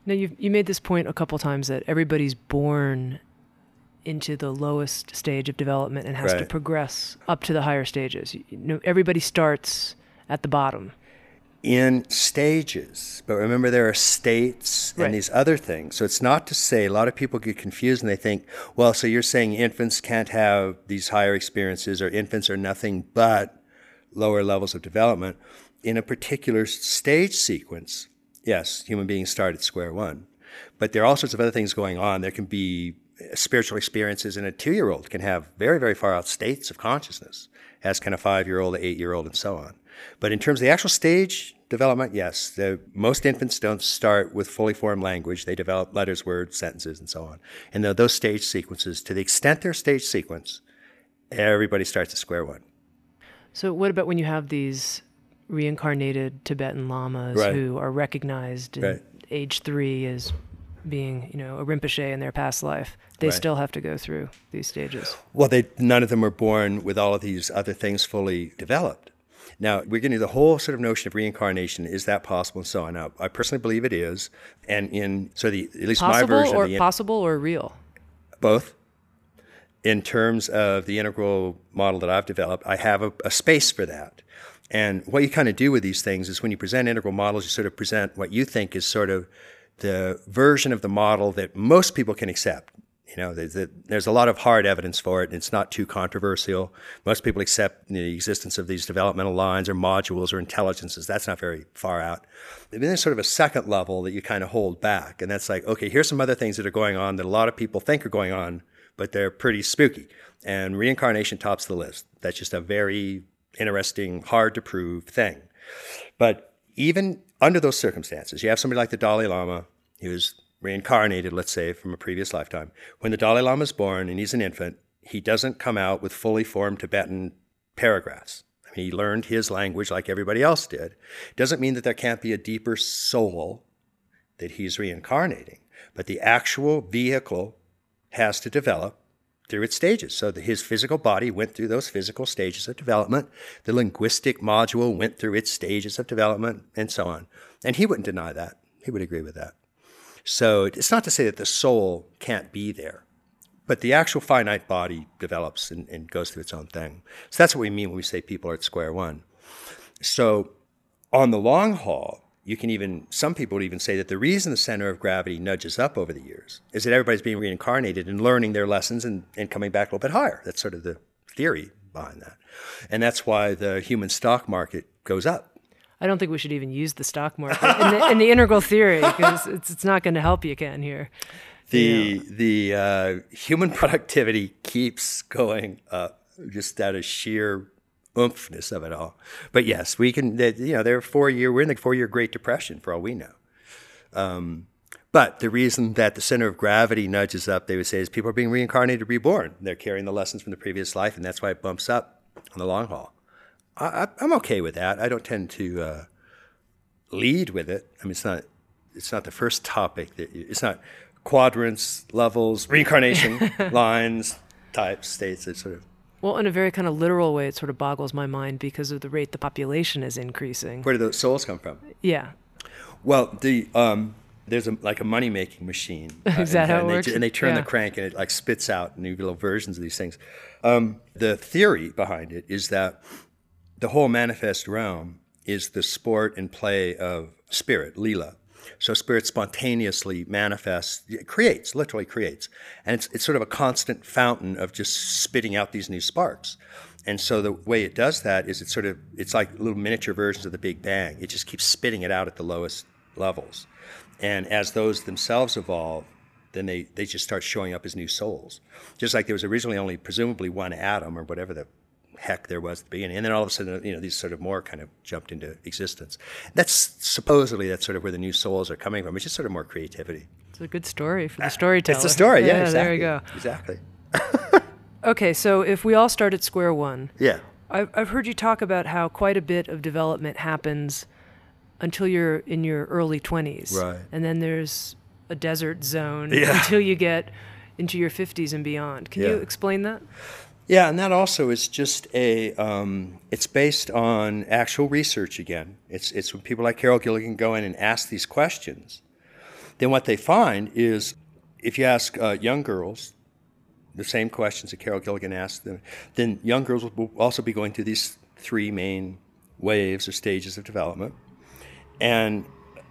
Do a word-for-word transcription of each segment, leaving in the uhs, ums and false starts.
Now, you you made this point a couple times that everybody's born into the lowest stage of development and has Right. to progress up to the higher stages. You know, everybody starts at the bottom. In stages, but remember there are states and Right. these other things. So it's not to say, a lot of people get confused and they think, well, so you're saying infants can't have these higher experiences, or infants are nothing but lower levels of development. In a particular stage sequence, yes, human beings start at square one. But there are all sorts of other things going on. There can be spiritual experiences, and a two-year-old can have very, very far out states of consciousness, as can a five-year-old, an eight-year-old, and so on. But in terms of the actual stage development, yes, the, most infants don't start with fully formed language. They develop letters, words, sentences, and so on. And the, those stage sequences, to the extent they're stage sequence, everybody starts at square one. So what about when you have these reincarnated Tibetan lamas Right. who are recognized in Right. age three as being, you know, a Rinpoche in their past life? They Right. still have to go through these stages. Well, they, none of them were born with all of these other things fully developed. Now, we're getting the whole sort of notion of reincarnation. Is that possible? And so on. Now, I personally believe it is. And in, so the, at least my Possible version or of the, possible or real? both. In terms of the integral model that I've developed, I have a, a space for that. And what you kind of do with these things is when you present integral models, you sort of present what you think is sort of the version of the model that most people can accept. You know, there's a, there's a lot of hard evidence for it, and it's not too controversial. Most people accept the existence of these developmental lines or modules or intelligences. That's not very far out. And then there's sort of a second level that you kind of hold back, and that's like, okay, here's some other things that are going on that a lot of people think are going on, but they're pretty spooky. And reincarnation tops the list. That's just a very interesting, hard to prove thing. But even under those circumstances, you have somebody like the Dalai Lama, who was reincarnated, let's say, from a previous lifetime. When the Dalai Lama is born and he's an infant, he doesn't come out with fully formed Tibetan paragraphs. I mean, he learned his language like everybody else did. Doesn't mean that there can't be a deeper soul that he's reincarnating, but the actual vehicle has to develop through its stages. So that his physical body went through those physical stages of development. The linguistic module went through its stages of development, and so on. And he wouldn't deny that. He would agree with that. So it's not to say that the soul can't be there, but the actual finite body develops and, and goes through its own thing. So that's what we mean when we say people are at square one. So on the long haul, you can even, some people would even say that the reason the center of gravity nudges up over the years is that everybody's being reincarnated and learning their lessons and, and coming back a little bit higher. That's sort of the theory behind that. And that's why the human stock market goes up. I don't think we should even use the stock market in the, in the integral theory, because it's, it's not going to help you, Ken, here. The, the uh, human productivity keeps going up, just out of sheer oomphness of it all. But yes, we can, you know, they're four year, we're in the four year Great Depression for all we know. Um, but the reason that the center of gravity nudges up, they would say, is people are being reincarnated, reborn. They're carrying the lessons from the previous life, and that's why it bumps up on the long haul. I, I'm okay with that. I don't tend to uh, lead with it. I mean, it's not, it's not the first topic that you, it's not quadrants, levels, reincarnation, lines, types, states. It's sort of. Well, in a very kind of literal way, it sort of boggles my mind because of the rate the population is increasing. Where do those souls come from? Yeah. Well, the um, there's a, like a money-making machine. Uh, Is that and, how it and works? They, and they turn Yeah. the crank, and it like spits out new little versions of these things. Um, the theory behind it is that the whole manifest realm is the sport and play of spirit, lila. So spirit spontaneously manifests, it creates, literally creates. And it's, it's sort of a constant fountain of just spitting out these new sparks. And so the way it does that is it's sort of, it's like little miniature versions of the Big Bang. It just keeps spitting it out at the lowest levels. And as those themselves evolve, then they, they just start showing up as new souls. Just like there was originally only presumably one atom or whatever the heck there was at the beginning. And then all of a sudden, you know, these sort of more kind of jumped into existence. That's supposedly that's sort of where the new souls are coming from. It's just sort of more creativity. It's a good story for the storyteller. It's a story, yeah, yeah exactly. There you go. Exactly. Okay, so if we all start at square one, Yeah. I've, I've heard you talk about how quite a bit of development happens until you're in your early twenties. Right. And then there's a desert zone Yeah. until you get into your fifties and beyond. Can Yeah. you explain that? Yeah, and that also is just a, um, it's based on actual research again. It's, it's when people like Carol Gilligan go in and ask these questions then what they find is if you ask uh, young girls the same questions that Carol Gilligan asked them, then young girls will also be going through these three main waves or stages of development. And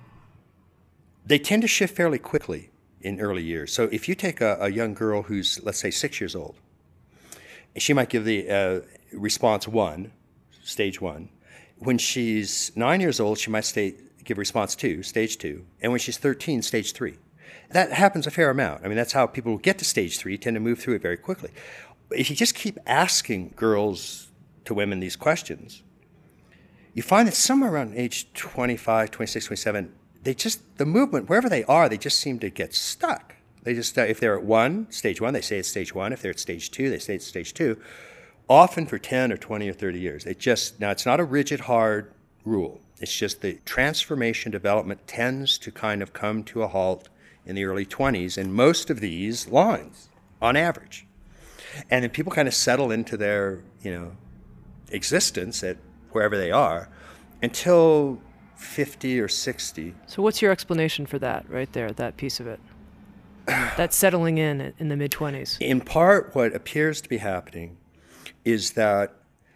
they tend to shift fairly quickly in early years. So if you take a, a young girl who's, let's say, six years old, she might give the uh, response one, stage one. When she's nine years old, she might stay, give response two, stage two. And when she's thirteen, stage three. That happens a fair amount. I mean, that's how people who get to stage three tend to move through it very quickly. If you just keep asking girls to women these questions, you find that somewhere around age twenty-five, twenty-six, twenty-seven, they just, the movement, wherever they are, they just seem to get stuck. They just, uh, if they're at one, stage one, they say it's stage one. If they're at stage two, they say it's stage two. Often for ten or twenty or thirty years. It just, now it's not a rigid, hard rule. It's just the transformation development tends to kind of come to a halt in the early twenties in most of these lines, on average. And then people kind of settle into their, you know, existence at wherever they are until fifty or sixty. So what's your explanation for that right there, that piece of it? That settling in in the mid-twenties. In part, what appears to be happening is that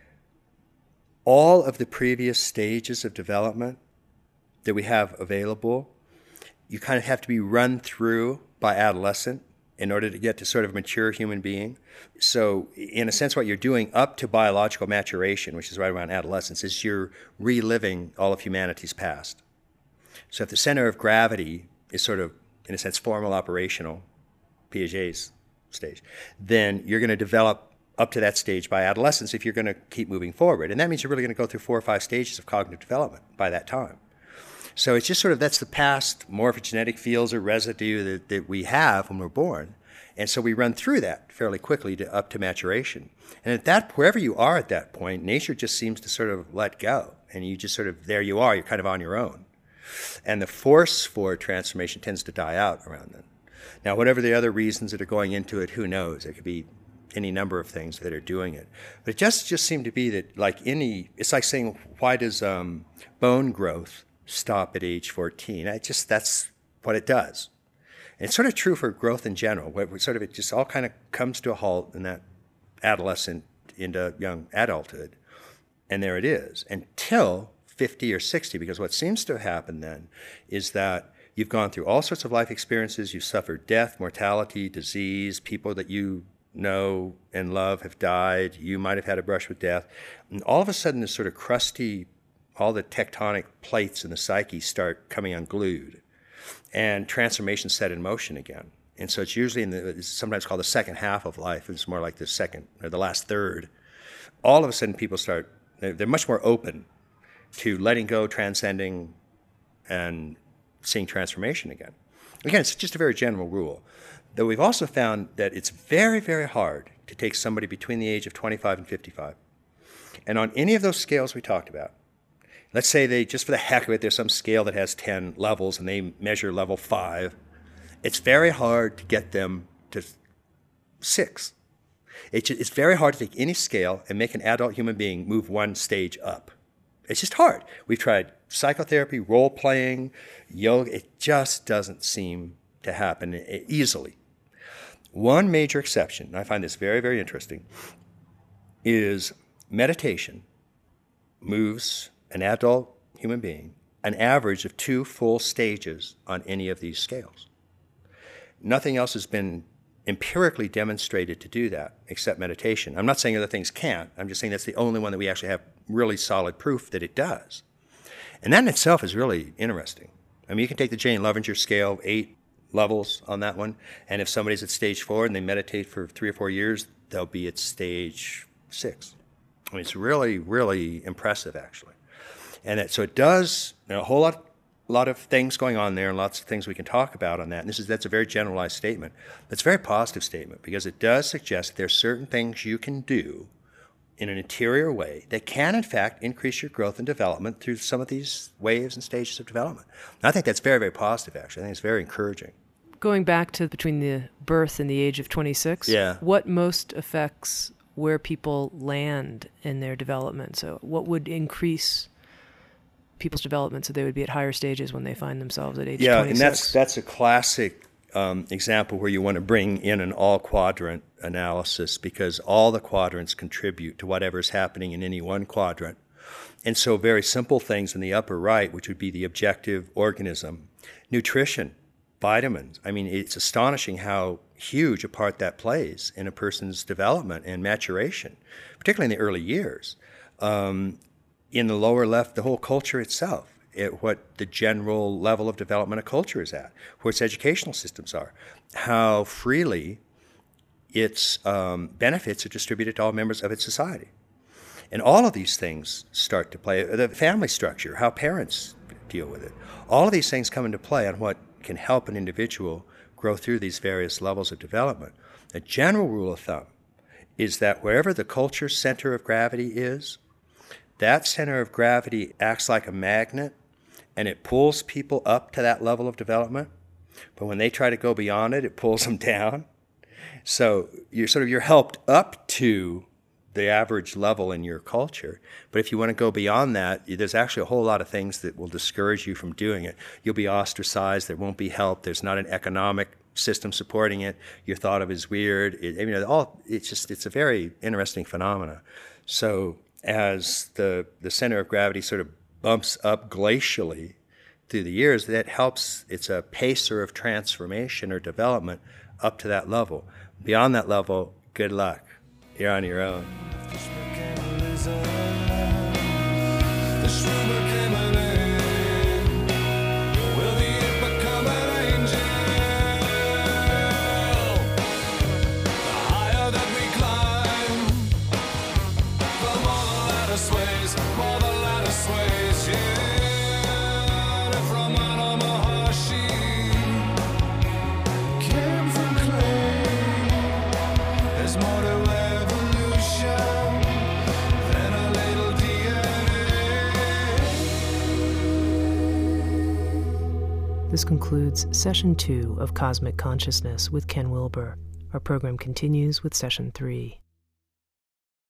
all of the previous stages of development that we have available, you kind of have to be run through by adolescent in order to get to sort of a mature human being. So in a sense, what you're doing up to biological maturation, which is right around adolescence, is you're reliving all of humanity's past. So if the center of gravity is sort of, in a sense, formal operational, Piaget's stage, then you're going to develop up to that stage by adolescence if you're going to keep moving forward. And that means you're really going to go through four or five stages of cognitive development by that time. So it's just sort of, that's the past morphogenetic fields or residue that, that we have when we're born. And so we run through that fairly quickly to up to maturation. And at that, wherever you are at that point, nature just seems to sort of let go. And you just sort of, there you are, you're kind of on your own. And the force for transformation tends to die out around then. Now, whatever the other reasons that are going into it, who knows? It could be any number of things that are doing it. But it just, just seemed to be that, like any, it's like saying, why does um, bone growth stop at age fourteen? I just, that's what it does. And it's sort of true for growth in general, where sort of it just all kind of comes to a halt in that adolescent into young adulthood. And there it is, until fifty or sixty, because what seems to happen then is that you've gone through all sorts of life experiences, you've suffered death, mortality, disease, people that you know and love have died, you might have had a brush with death, and all of a sudden this sort of crusty, all the tectonic plates in the psyche start coming unglued, and transformation set in motion again. And so it's usually in the, it's sometimes called the second half of life. It's more like the second or the last third. All of a sudden people start, they're, they're much more open to letting go, transcending, and seeing transformation again. Again, it's just a very general rule. Though we've also found that it's very, very hard to take somebody between the age of twenty-five and fifty-five. And on any of those scales we talked about, let's say they, just for the heck of it, there's some scale that has ten levels and they measure level five. It's very hard to get them to six. It's, it's very hard to take any scale and make an adult human being move one stage up. It's just hard. We've tried psychotherapy, role-playing, yoga. It just doesn't seem to happen easily. One major exception, and I find this very, very interesting, is meditation moves an adult human being an average of two full stages on any of these scales. Nothing else has been empirically demonstrated to do that except meditation. I'm not saying other things can't. I'm just saying that's the only one that we actually have really solid proof that it does. And that in itself is really interesting. I mean, you can take the Jane Loevinger scale, eight levels on that one, and if somebody's at stage four and they meditate for three or four years, they'll be at stage six. I mean, it's really, really impressive, actually. And that, so it does, you know, a whole lot, lot of things going on there and lots of things we can talk about on that. And this is, that's a very generalized statement. That's a very positive statement because it does suggest that there are certain things you can do in an interior way that can, in fact, increase your growth and development through some of these waves and stages of development. And I think that's very, very positive, actually. I think it's very encouraging. Going back to between the birth and the age of twenty-six, yeah. What most affects where people land in their development? So what would increase people's development so they would be at higher stages when they find themselves at age yeah, twenty-six. Yeah, and that's that's a classic um, example where you want to bring in an all-quadrant analysis because all the quadrants contribute to whatever's happening in any one quadrant. And so very simple things in the upper right, which would be the objective organism, nutrition, vitamins. I mean, it's astonishing how huge a part that plays in a person's development and maturation, particularly in the early years. Um, in the lower left, the whole culture itself, it, what the general level of development of culture is at, where its educational systems are, how freely its um, benefits are distributed to all members of its society. And all of these things start to play, the family structure, how parents deal with it. All of these things come into play on what can help an individual grow through these various levels of development. A general rule of thumb is that wherever the culture center of gravity is, that center of gravity acts like a magnet and it pulls people up to that level of development. But when they try to go beyond it, it pulls them down. So you're sort of, you're helped up to the average level in your culture. But if you want to go beyond that, there's actually a whole lot of things that will discourage you from doing it. You'll be ostracized. There won't be help. There's not an economic system supporting it. You're thought of as weird. It, I mean, all, it's just, it's a very interesting phenomena. So as the, the center of gravity sort of bumps up glacially through the years, that helps. It's a pacer of transformation or development up to that level. Beyond that level, good luck. You're on your own. This concludes Session two of Cosmic Consciousness with Ken Wilber. Our program continues with Session three.